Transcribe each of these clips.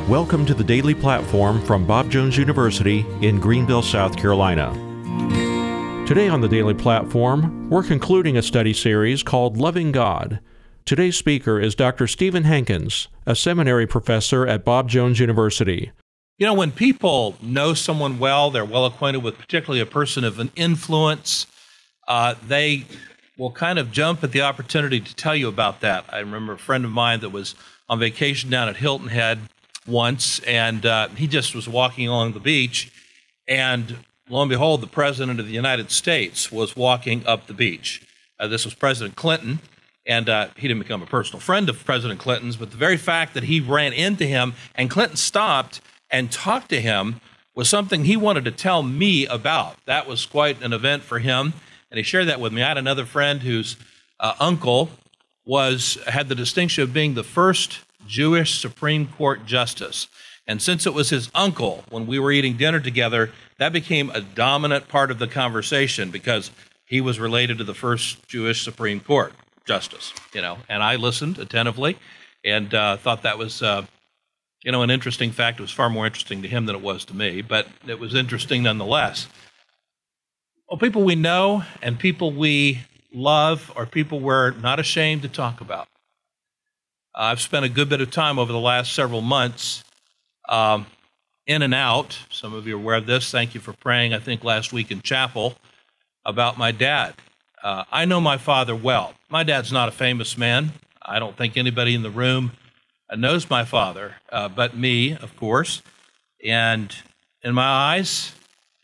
Welcome to the Daily Platform from Bob Jones University in Greenville, South Carolina. Today on the Daily Platform, we're concluding a study series called Loving God. Today's speaker is Dr. Stephen Hankins, a seminary professor at Bob Jones University. You know, when people know someone well, they're well acquainted with particularly a person of an influence, they will kind of jump at the opportunity to tell you about that. I remember a friend of mine that was on vacation down at Hilton Head once, and he just was walking along the beach, and lo and behold, the President of the United States was walking up the beach. This was President Clinton, and he didn't become a personal friend of President Clinton's, but the very fact that he ran into him and Clinton stopped and talked to him was something he wanted to tell me about. That was quite an event for him, and he shared that with me. I had another friend whose uncle had the distinction of being the first Jewish Supreme Court justice. And since it was his uncle, when we were eating dinner together, that became a dominant part of the conversation because he was related to the first Jewish Supreme Court justice, and I listened attentively and thought that was, an interesting fact. It was far more interesting to him than it was to me, but it was interesting nonetheless. Well, people we know and people we love are people we're not ashamed to talk about. I've spent a good bit of time over the last several months in and out. Some of you are aware of this. Thank you for praying, I think, last week in chapel about my dad. I know my father well. My dad's not a famous man. I don't think anybody in the room knows my father, but me, of course. And in my eyes,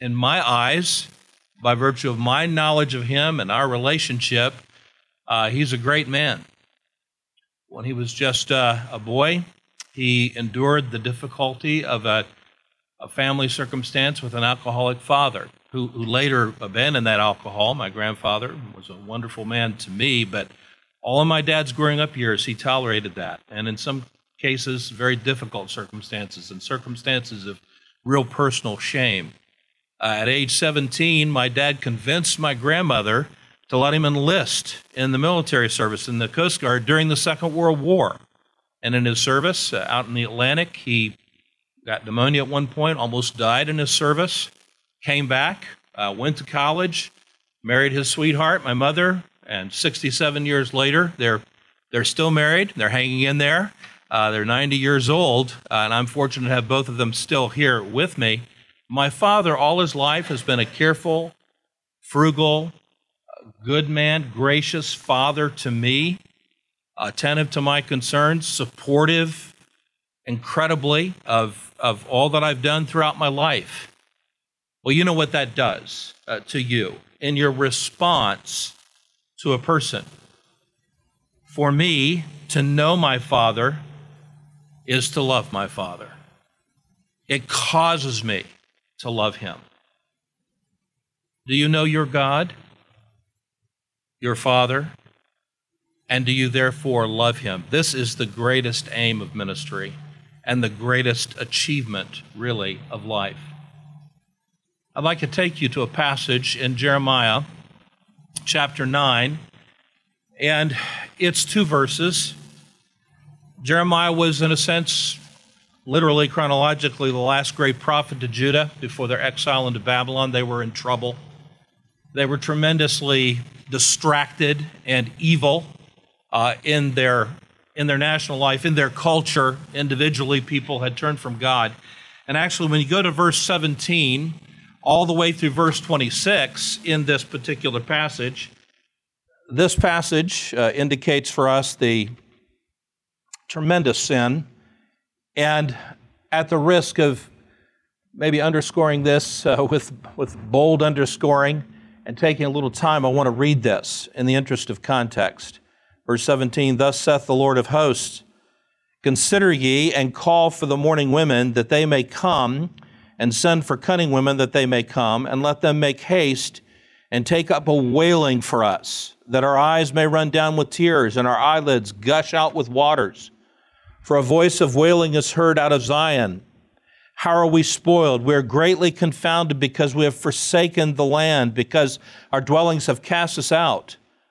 by virtue of my knowledge of him and our relationship, he's a great man. When he was just a boy, he endured the difficulty of a family circumstance with an alcoholic father who later abandoned that alcohol. My grandfather was a wonderful man to me, but all of my dad's growing up years, he tolerated that. And in some cases, very difficult circumstances and circumstances of real personal shame. At age 17, my dad convinced my grandmother to let him enlist in the military service in the Coast Guard during the Second World War. And in his service out in the Atlantic, he got pneumonia at one point, almost died in his service, came back, went to college, married his sweetheart, my mother, and 67 years later, they're still married. They're hanging in there. They're 90 years old, and I'm fortunate to have both of them still here with me. My father, all his life, has been a careful, frugal, good man, gracious father to me, attentive to my concerns, supportive incredibly of all that I've done throughout my life. Well, you know what that does to you in your response to a person. For me, to know my father is to love my father. It causes me to love him. Do you know your God, your Father, and do you therefore love him? This is the greatest aim of ministry and the greatest achievement, really, of life. I'd like to take you to a passage in Jeremiah chapter 9, and it's 2 verses. Jeremiah was, in a sense, literally, chronologically, the last great prophet to Judah before their exile into Babylon. They were in trouble. They were tremendously distracted and evil in their national life, in their culture. Individually, people had turned from God. And actually, when you go to verse 17, all the way through verse 26 in this particular passage, this passage indicates for us the tremendous sin. And at the risk of maybe underscoring this with bold underscoring and taking a little time, I want to read this in the interest of context. Verse 17, "Thus saith the Lord of hosts, consider ye and call for the mourning women that they may come, and send for cunning women that they may come, and let them make haste and take up a wailing for us, that our eyes may run down with tears and our eyelids gush out with waters. For a voice of wailing is heard out of Zion. How are we spoiled? We are greatly confounded because we have forsaken the land, because our dwellings have cast us out.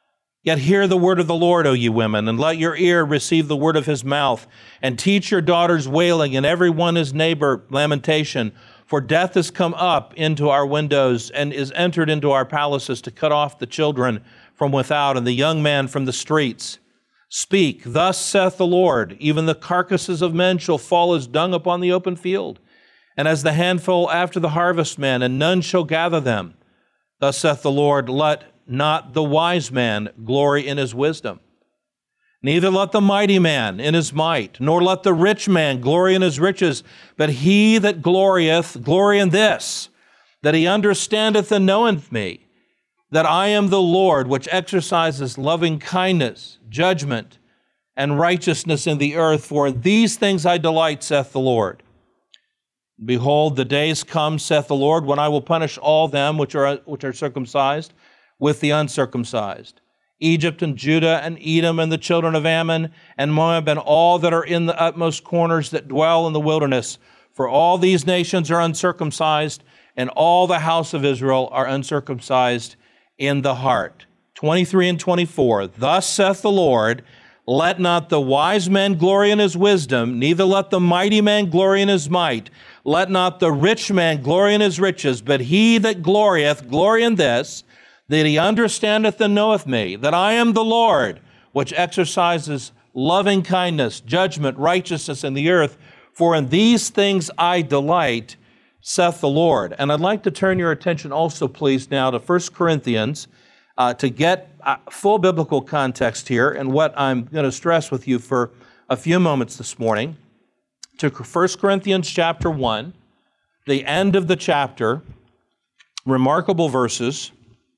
Yet hear the word of the Lord, O ye women, and let your ear receive the word of his mouth, and teach your daughters wailing, and every one his neighbor lamentation. For death is come up into our windows, and is entered into our palaces to cut off the children from without, and the young man from the streets. Speak, thus saith the Lord, even the carcasses of men shall fall as dung upon the open field, and as the handful after the harvestmen, and none shall gather them. Thus saith the Lord, let not the wise man glory in his wisdom, neither let the mighty man in his might, nor let the rich man glory in his riches, but he that glorieth, glory in this, that he understandeth and knoweth me, that I am the Lord, which exercises loving kindness, judgment, and righteousness in the earth. For in these things I delight, saith the Lord. Behold, the days come, saith the Lord, when I will punish all them which are circumcised with the uncircumcised, Egypt and Judah and Edom and the children of Ammon and Moab and all that are in the utmost corners that dwell in the wilderness. For all these nations are uncircumcised, and all the house of Israel are uncircumcised in the heart. 23 and 24, thus saith the Lord, let not the wise man glory in his wisdom, neither let the mighty man glory in his might. Let not the rich man glory in his riches, but he that glorieth, glory in this, that he understandeth and knoweth me, that I am the Lord, which exercises loving kindness, judgment, righteousness in the earth. For in these things I delight, saith the Lord. And I'd like to turn your attention also, please, now to 1 Corinthians to get full biblical context here and what I'm going to stress with you for a few moments this morning. To 1 Corinthians chapter 1, the end of the chapter, remarkable verses.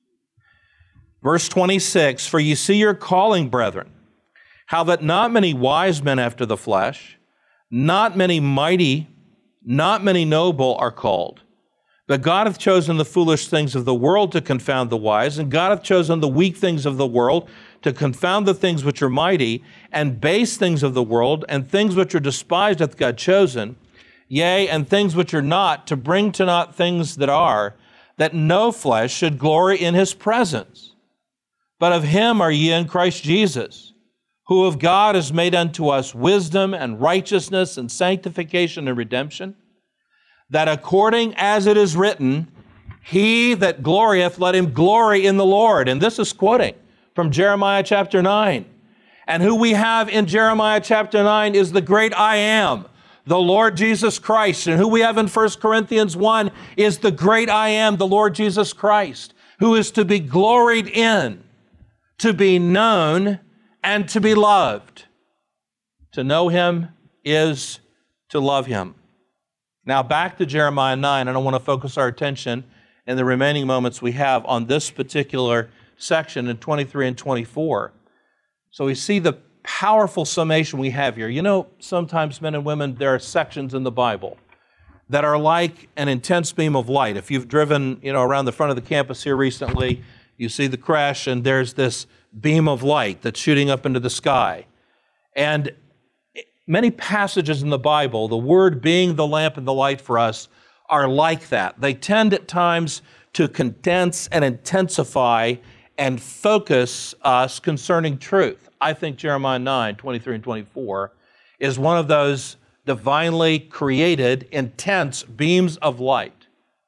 Verse 26, for ye see your calling, brethren, how that not many wise men after the flesh, not many mighty, not many noble are called. But God hath chosen the foolish things of the world to confound the wise, and God hath chosen the weak things of the world to confound the things which are mighty, and base things of the world, and things which are despised hath God chosen, yea, and things which are not, to bring to naught things that are, that no flesh should glory in his presence. But of him are ye in Christ Jesus, who of God is made unto us wisdom and righteousness and sanctification and redemption, that according as it is written, he that glorieth, let him glory in the Lord. And this is quoting from Jeremiah chapter 9. And who we have in Jeremiah chapter 9 is the great I am, the Lord Jesus Christ. And who we have in 1 Corinthians 1 is the great I am, the Lord Jesus Christ, who is to be gloried in, to be known, and to be loved. To know him is to love him. Now back to Jeremiah 9, and I want to focus our attention in the remaining moments we have on this particular section in 23 and 24. So we see the powerful summation we have here. You know, sometimes men and women, there are sections in the Bible that are like an intense beam of light. If you've driven, around the front of the campus here recently, you see the crash, and there's this beam of light that's shooting up into the sky. And many passages in the Bible, the Word being the lamp and the light for us, are like that. They tend at times to condense and intensify and focus us concerning truth. I think Jeremiah 9, 23 and 24 is one of those divinely created, intense beams of light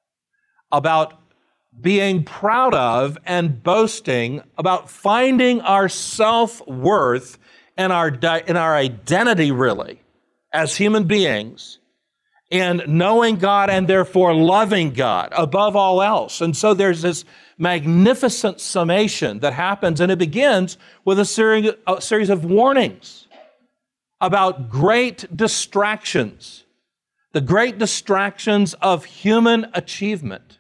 about being proud of and boasting about finding our self-worth and our identity, really, as human beings, and knowing God and therefore loving God above all else. And so there's this magnificent summation that happens, and it begins with a series of warnings about great distractions, the great distractions of human achievement.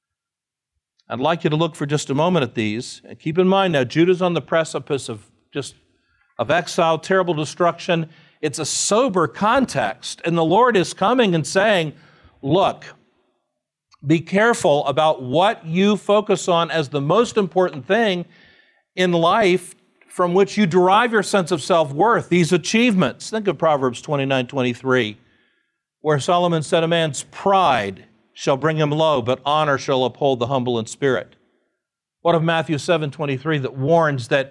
I'd like you to look for just a moment at these. And keep in mind now, Judah's on the precipice of exile, terrible destruction. It's a sober context. And the Lord is coming and saying, look, be careful about what you focus on as the most important thing in life from which you derive your sense of self-worth, these achievements. Think of Proverbs 29:23, where Solomon said, a man's pride shall bring him low, but honor shall uphold the humble in spirit. What of Matthew 7:23 that warns that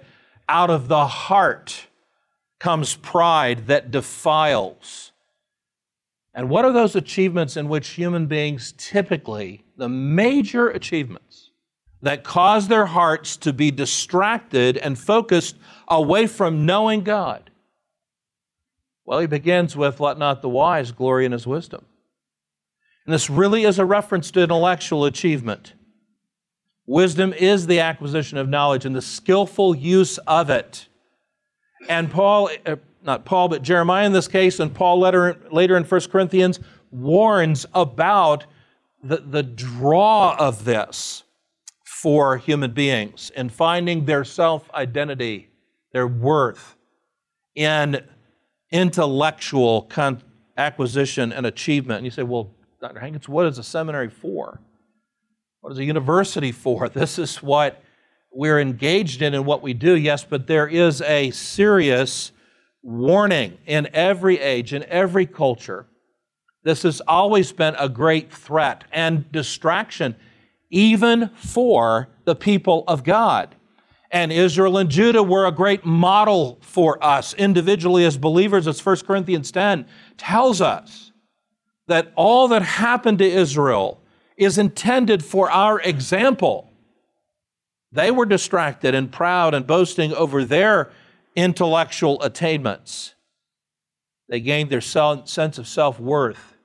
out of the heart comes pride that defiles. And what are those achievements in which human beings typically, the major achievements that cause their hearts to be distracted and focused away from knowing God? Well, he begins with, let not the wise glory in his wisdom. And this really is a reference to intellectual achievement. Wisdom is the acquisition of knowledge and the skillful use of it. And Jeremiah in this case, and Paul later in 1 Corinthians, warns about the draw of this for human beings in finding their self-identity, their worth in intellectual acquisition and achievement. And you say, well, Dr. Hankins, what is a seminary for? What is a university for? This is what we're engaged in and what we do, yes, but there is a serious warning in every age, in every culture. This has always been a great threat and distraction, even for the people of God. And Israel and Judah were a great model for us individually as believers, as 1 Corinthians 10 tells us, that all that happened to Israel is intended for our example. They were distracted and proud and boasting over their intellectual attainments. They gained their sense of self-worth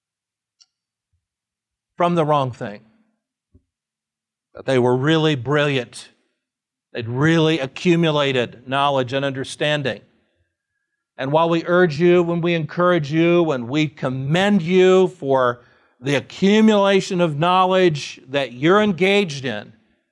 from the wrong thing. But they were really brilliant. They'd really accumulated knowledge and understanding. And while we urge you, when we encourage you, when we commend you for the accumulation of knowledge that you're engaged in,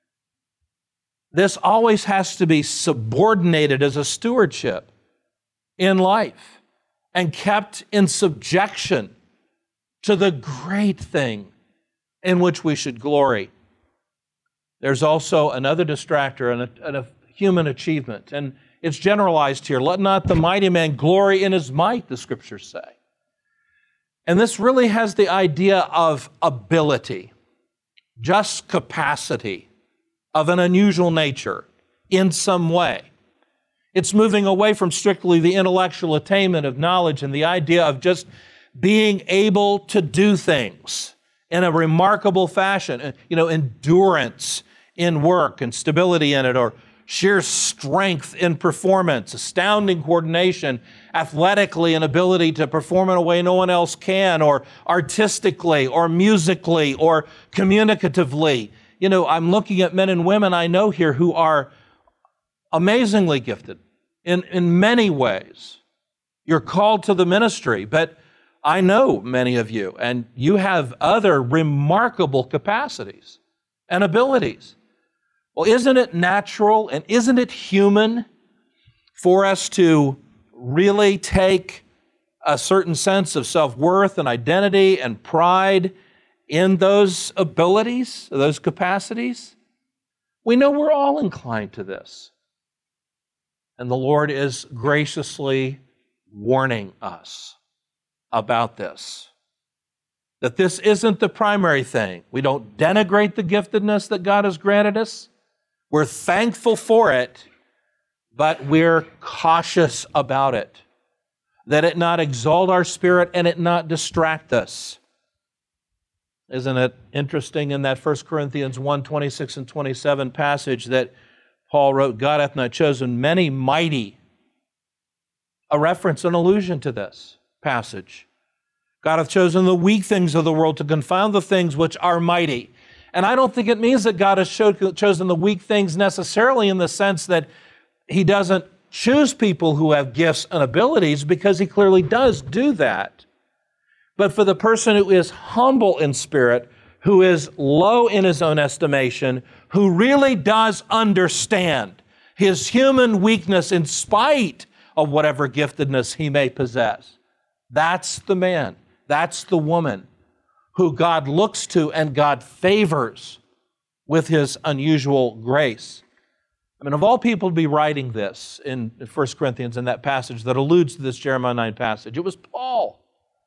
this always has to be subordinated as a stewardship in life and kept in subjection to the great thing in which we should glory. There's also another distractor and a human achievement, and it's generalized here. Let not the mighty man glory in his might, the Scriptures say. And this really has the idea of ability, just capacity of an unusual nature in some way. It's moving away from strictly the intellectual attainment of knowledge and the idea of just being able to do things in a remarkable fashion, endurance in work and stability in it, or sheer strength in performance, astounding coordination athletically and ability to perform in a way no one else can, or artistically, or musically, or communicatively. I'm looking at men and women I know here who are amazingly gifted in many ways. You're called to the ministry, but I know many of you, and you have other remarkable capacities and abilities. Well, isn't it natural and isn't it human for us to really take a certain sense of self-worth and identity and pride in those abilities, those capacities? We know we're all inclined to this. And the Lord is graciously warning us about this. That this isn't the primary thing. We don't denigrate the giftedness that God has granted us. We're thankful for it, but we're cautious about it. That it not exalt our spirit and it not distract us. Isn't it interesting in that 1 Corinthians 1:26 and 27 passage that Paul wrote, God hath not chosen many mighty, a reference, an allusion to this passage. God hath chosen the weak things of the world to confound the things which are mighty. And I don't think it means that God has chosen the weak things necessarily in the sense that He doesn't choose people who have gifts and abilities, because He clearly does do that. But for the person who is humble in spirit, who is low in his own estimation, who really does understand his human weakness in spite of whatever giftedness he may possess, that's the man, that's the woman who God looks to and God favors with His unusual grace. I mean, of all people to be writing this in 1 Corinthians, in that passage that alludes to this Jeremiah 9 passage, it was Paul.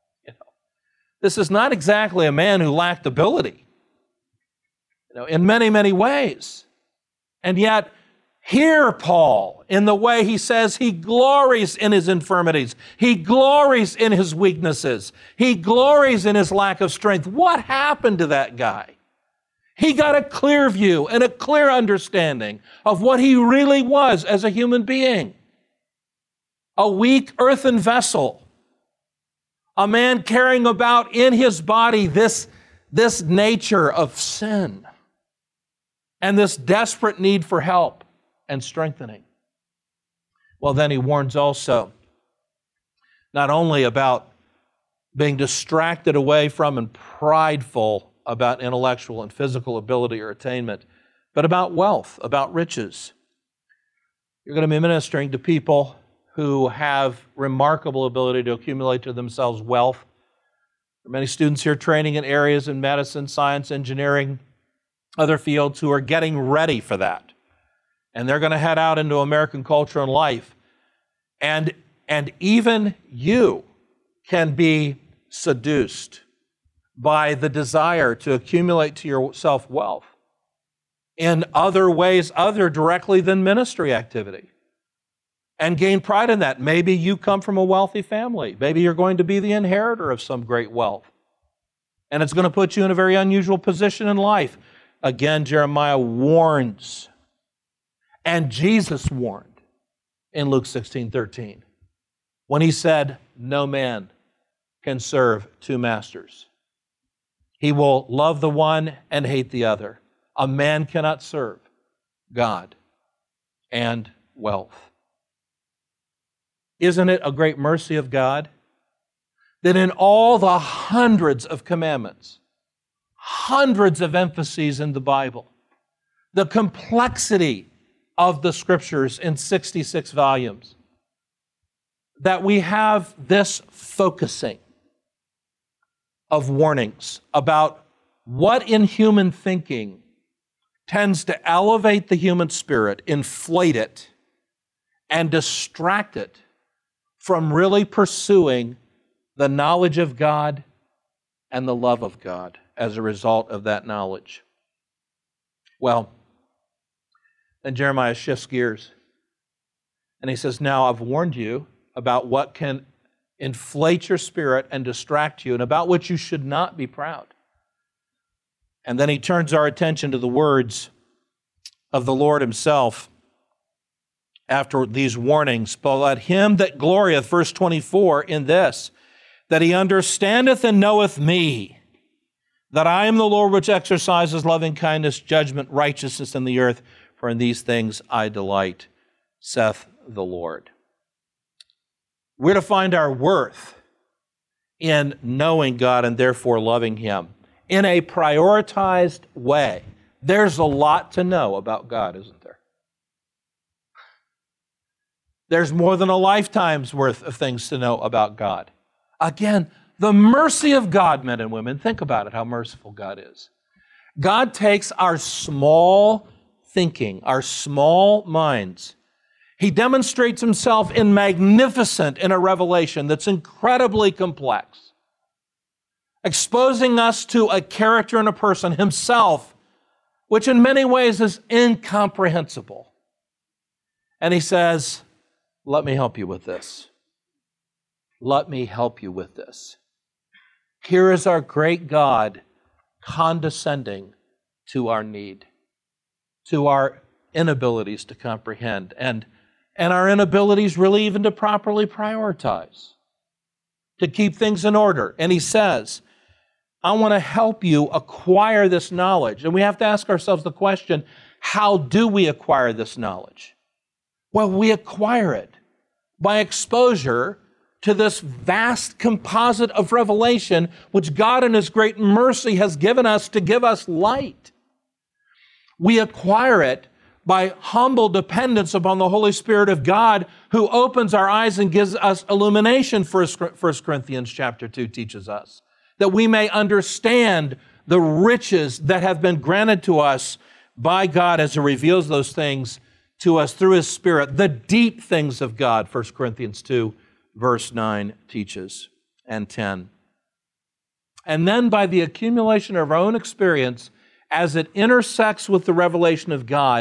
This is not exactly a man who lacked ability, in many, many ways. And yet, Hear Paul in the way he says he glories in his infirmities. He glories in his weaknesses. He glories in his lack of strength. What happened to that guy? He got a clear view and a clear understanding of what he really was as a human being. A weak earthen vessel. A man carrying about in his body this nature of sin and this desperate need for help and strengthening. Well, then he warns also not only about being distracted away from and prideful about intellectual and physical ability or attainment, but about wealth, about riches. You're going to be ministering to people who have remarkable ability to accumulate to themselves wealth. There are many students here training in areas in medicine, science, engineering, other fields who are getting ready for that. And they're going to head out into American culture and life. And even you can be seduced by the desire to accumulate to yourself wealth in other ways other directly than ministry activity, and gain pride in that. Maybe you come from a wealthy family. Maybe you're going to be the inheritor of some great wealth. And it's going to put you in a very unusual position in life. Again, Jeremiah warns. And Jesus warned in Luke 16:13 when he said, no man can serve two masters. He will love the one and hate the other. A man cannot serve God and wealth. Isn't it a great mercy of God that in all the hundreds of commandments, hundreds of emphases in the Bible, the complexity of the Scriptures in 66 volumes, that we have this focusing of warnings about what in human thinking tends to elevate the human spirit, inflate it, and distract it from really pursuing the knowledge of God and the love of God as a result of that knowledge. Well, then Jeremiah shifts gears, and he says, now I've warned you about what can inflate your spirit and distract you, and about which you should not be proud. And then he turns our attention to the words of the Lord himself after these warnings. But let him that glorieth, verse 24, in this, that he understandeth and knoweth me, that I am the Lord which exercises loving kindness, judgment, righteousness in the earth, for in these things I delight, saith the Lord. We're to find our worth in knowing God and therefore loving him in a prioritized way. There's a lot to know about God, isn't there? There's more than a lifetime's worth of things to know about God. Again, the mercy of God, men and women. Think about it, how merciful God is. God takes our small thinking, our small minds. He demonstrates himself in a revelation that's incredibly complex, exposing us to a character and a person, himself, which in many ways is incomprehensible. And he says, let me help you with this. Let me help you with this. Here is our great God condescending to our need, to our inabilities to comprehend, and our inabilities really even to properly prioritize, to keep things in order. And he says, I want to help you acquire this knowledge. And we have to ask ourselves the question, how do we acquire this knowledge? Well, we acquire it by exposure to this vast composite of revelation which God in his great mercy has given us to give us light. We acquire it by humble dependence upon the Holy Spirit of God, who opens our eyes and gives us illumination, 1 Corinthians chapter 2 teaches us, that we may understand the riches that have been granted to us by God as he reveals those things to us through his Spirit. The deep things of God, 1 Corinthians 2, verse 9 teaches, and 10. And then by the accumulation of our own experience, as it intersects with the revelation of God,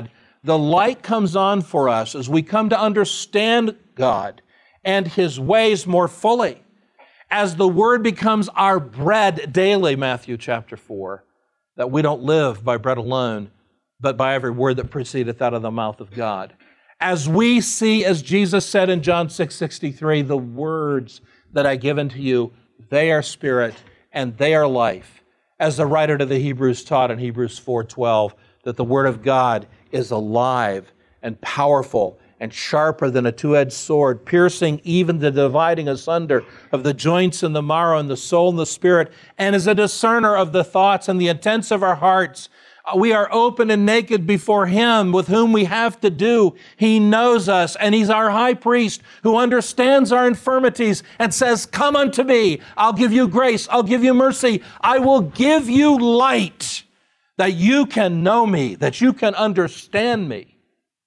the light comes on for us as we come to understand God and His ways more fully. As the Word becomes our bread daily, Matthew chapter 4, that we don't live by bread alone, but by every word that proceedeth out of the mouth of God. As we see, as Jesus said in John 6:63, the words that I give unto you, they are spirit and they are life. As the writer to the Hebrews taught in Hebrews 4:12, that the Word of God is alive and powerful and sharper than a two-edged sword, piercing even the dividing asunder of the joints and the marrow and the soul and the spirit, and is a discerner of the thoughts and the intents of our hearts. We are open and naked before Him with whom we have to do. He knows us, and He's our high priest who understands our infirmities and says, come unto me. I'll give you grace. I'll give you mercy. I will give you light that you can know me, that you can understand me.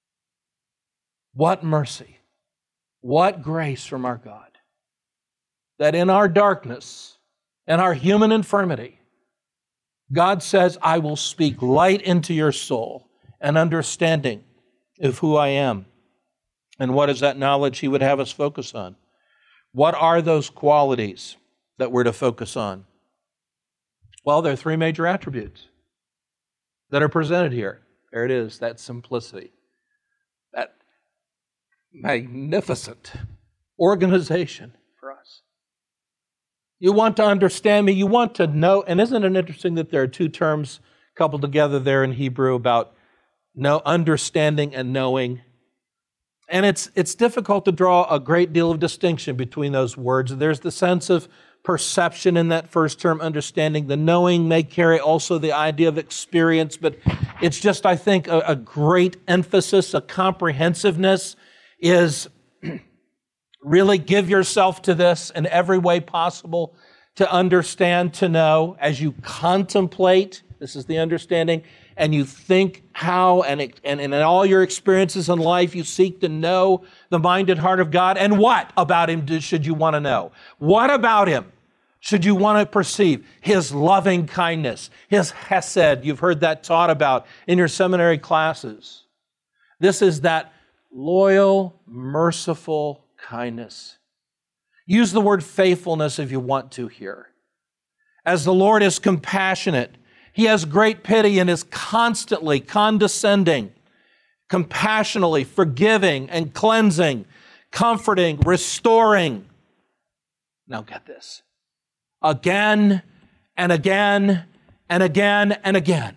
What mercy, what grace from our God, that in our darkness and our human infirmity, God says, I will speak light into your soul and understanding of who I am. And what is that knowledge He would have us focus on? What are those qualities that we're to focus on? Well, there are three major attributes that are presented here. There it is, that simplicity, that magnificent organization for us. You want to understand me, you want to know, and isn't it interesting that there are two terms coupled together there in Hebrew about understanding and knowing? And it's difficult to draw a great deal of distinction between those words. There's the sense of perception in that first term, understanding. The knowing may carry also the idea of experience, but it's just, I think, a great emphasis, a comprehensiveness is really give yourself to this in every way possible to understand, to know, as you contemplate, this is the understanding, and you think how, and in all your experiences in life, you seek to know the mind and heart of God. And what about Him should you want to know? What about Him should you want to perceive? His loving kindness, His hesed, you've heard that taught about in your seminary classes. This is that loyal, merciful kindness. Use the word faithfulness if you want to here. As the Lord is compassionate, He has great pity and is constantly condescending, compassionately forgiving and cleansing, comforting, restoring. Now get this. Again and again and again and again.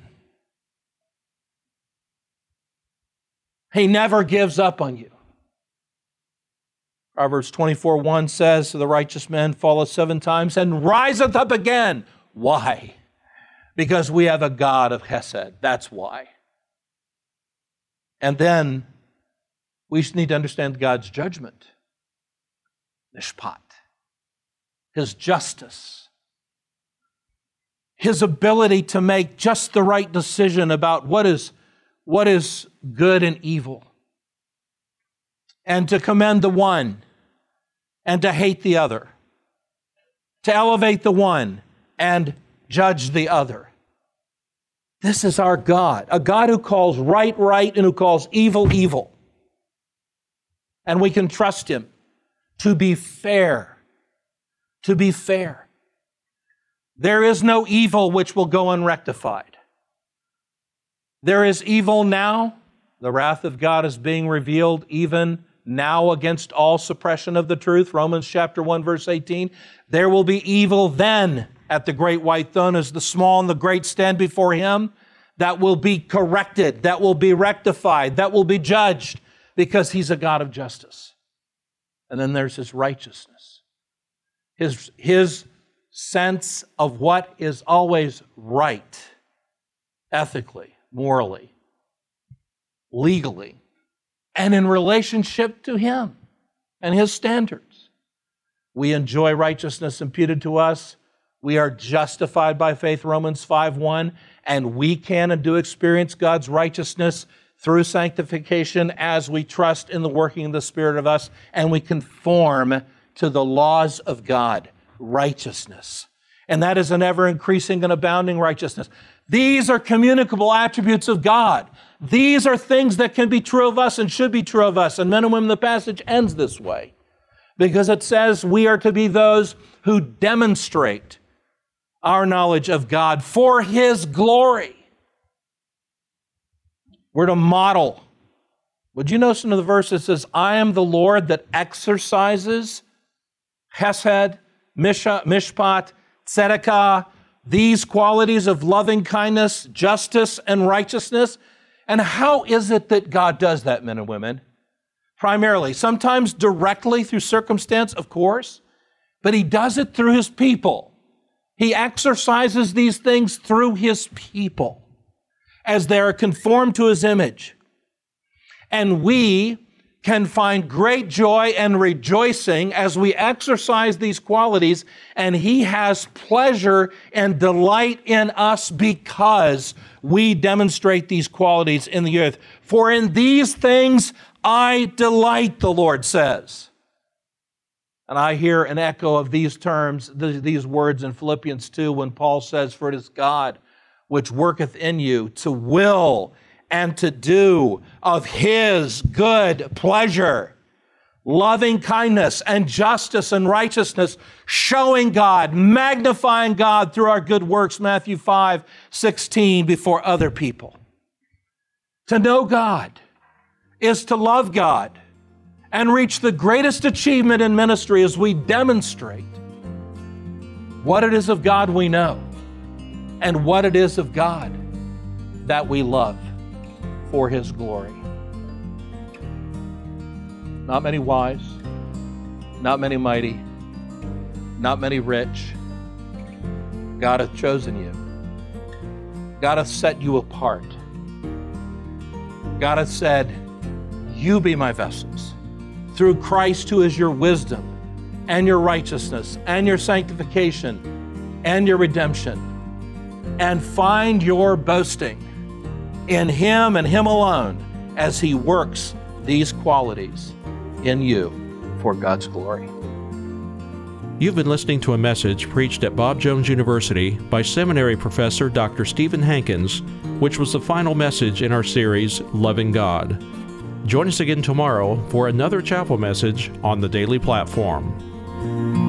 He never gives up on you. Proverbs 24:1 says, the righteous man falleth 7 times and riseth up again. Why? Because we have a God of Hesed. That's why. And then we need to understand God's judgment. Mishpat. His justice. His ability to make just the right decision about what is good and evil. And to commend the one and to hate the other. To elevate the one and judge the other. This is our God, a God who calls right, right, and who calls evil, evil. And we can trust Him to be fair. To be fair. There is no evil which will go unrectified. There is evil now. The wrath of God is being revealed even now against all suppression of the truth. Romans chapter 1, verse 18. There will be evil then at the great white throne as the small and the great stand before Him. That will be corrected, that will be rectified, that will be judged because He's a God of justice. And then there's His righteousness. His sense of what is always right, ethically, morally, legally, and in relationship to Him and His standards. We enjoy righteousness imputed to us. We are justified by faith, Romans 5:1, and we can and do experience God's righteousness through sanctification as we trust in the working of the Spirit of us and we conform to the laws of God, righteousness. and that is an ever-increasing and abounding righteousness. These are communicable attributes of God. These are things that can be true of us and should be true of us. And men and women, the passage ends this way because it says we are to be those who demonstrate our knowledge of God for His glory. We're to model. Would you notice in the verse it says, I am the Lord that exercises Hesed, Mishpat, Tzedakah, these qualities of loving kindness, justice, and righteousness. And how is it that God does that, men and women? Primarily, sometimes directly through circumstance, of course, but He does it through His people. He exercises these things through His people as they are conformed to His image. And we can find great joy and rejoicing as we exercise these qualities, and He has pleasure and delight in us because we demonstrate these qualities in the earth. For in these things I delight, the Lord says. And I hear an echo of these terms, these words in Philippians 2 when Paul says, for it is God which worketh in you to will and to do of His good pleasure, loving kindness and justice and righteousness, showing God, magnifying God through our good works, Matthew 5:16, before other people. To know God is to love God and reach the greatest achievement in ministry as we demonstrate what it is of God we know and what it is of God that we love for His glory. Not many wise, not many mighty, not many rich. God hath chosen you. God hath set you apart. God hath said, you be my vessels. Through Christ, who is your wisdom and your righteousness and your sanctification and your redemption. And find your boasting in Him and Him alone as He works these qualities in you for God's glory. You've been listening to a message preached at Bob Jones University by seminary professor Dr. Stephen Hankins, which was the final message in our series, Loving God. Join us again tomorrow for another chapel message on the Daily Platform.